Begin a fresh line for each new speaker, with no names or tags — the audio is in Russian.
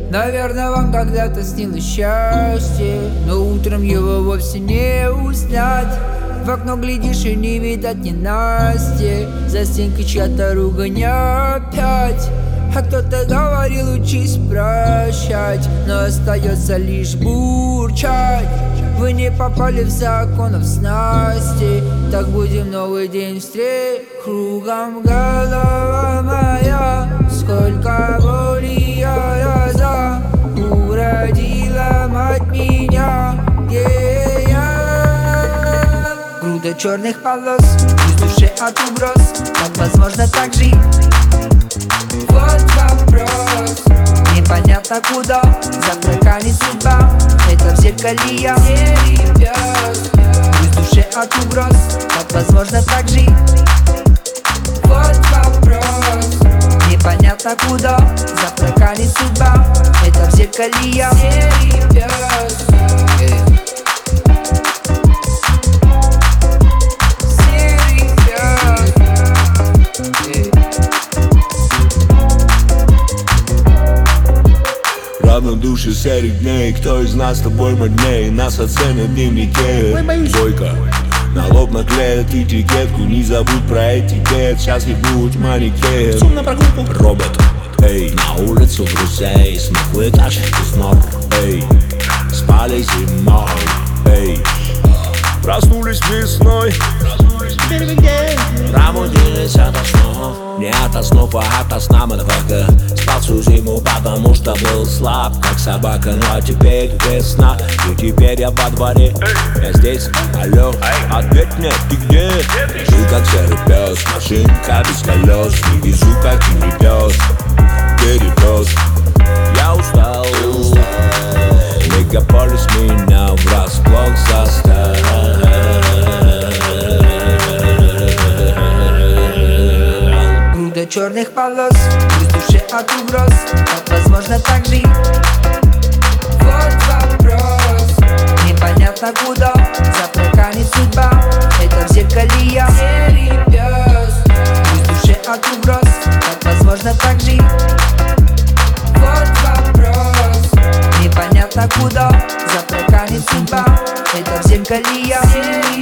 Наверное, вам когда-то снилось счастье, но утром его вовсе не узнать. В окно глядишь и не видать ненастья, за стенкой чья-то ругань опять. А кто-то говорил, учись прощать, но остается лишь бурчать. Вы не попали в законов снасти, так будем новый день встреч. Кругом голова моя, сколько боли я за. Уродила мать меня, где я? Груда черных полос, без души от угроз. Как возможно так жить? Вот вопрос. Непонятно куда завтра канет судьба. Это в зеркале я, без души от угроз. Как возможно так жить? Вот вопрос. Непонятно куда завтра канет судьба. Это в зеркале я,
Равнодушие серых дней, кто из нас с тобой модней? Нас оценят в дневнике. Двойка, на лоб наклеят этикетку. Не забудь про этикет, сейчас ебут манекен. Робот, эй, на улицу друзей, смахлый тащит из нор. Эй, спали зимой, эй, проснулись весной. Пробудились ото снов, не ото снов, а ото сна, мадфака. Спал всю зиму, потому что был слаб, как собака. Ну а теперь весна, и теперь я во дворе. Я здесь, алло, ответь мне, ты где? Жил как серый пес, машинка без колес. Не везу, как и не пес, перепес. Я устал, мегаполис меня врасплох застал.
Груда черных полос, без души от угроз. Как возможно так жить? Вот вопрос. Непонятно куда завтра канет судьба. Это в зеркале я, без души от угроз. Как возможно так жить? Вот вопрос. Непонятно куда завтра канет судьба. Это в зеркале я,